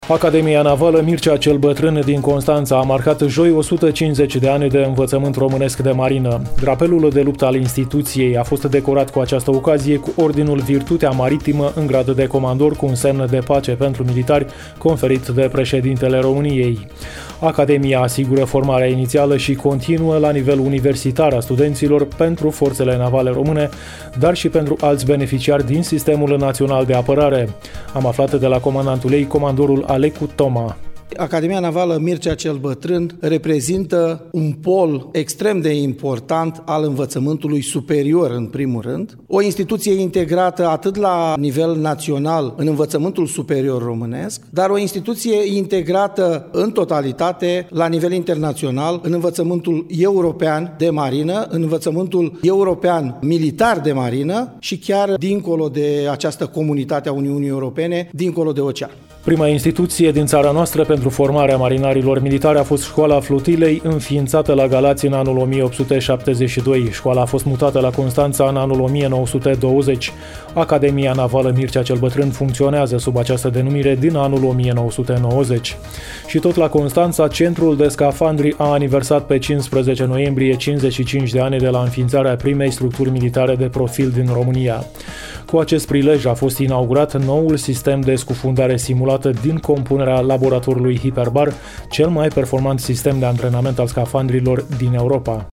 Academia Navală Mircea cel Bătrân din Constanța a marcat joi 150 de ani de învățământ românesc de marină. Drapelul de luptă al instituției a fost decorat cu această ocazie cu Ordinul Virtutea Maritimă în grad de comandor cu un semn de pace pentru militari conferit de președintele României. Academia asigură formarea inițială și continuă la nivel universitar a studenților pentru forțele navale române, dar și pentru alți beneficiari din Sistemul Național de Apărare. Am aflat de la comandantul ei, comandorul Alecu Toma. Academia Navală Mircea cel Bătrân reprezintă un pol extrem de important al învățământului superior, în primul rând. O instituție integrată atât la nivel național în învățământul superior românesc, dar o instituție integrată în totalitate la nivel internațional în învățământul european de marină, în învățământul european militar de marină și chiar dincolo de această comunitate a Uniunii Europene, dincolo de ocean. Prima instituție din țara noastră pentru formarea marinarilor militari a fost Școala Flotilei, înființată la Galați în anul 1872. Școala a fost mutată la Constanța în anul 1920. Academia Navală Mircea cel Bătrân funcționează sub această denumire din anul 1990. Și tot la Constanța, Centrul de Scafandri a aniversat pe 15 noiembrie 55 de ani de la înființarea primei structuri militare de profil din România. Cu acest prilej a fost inaugurat noul sistem de scufundare simulată din compunerea laboratorului Hiperbar, cel mai performant sistem de antrenament al scafandrilor din Europa.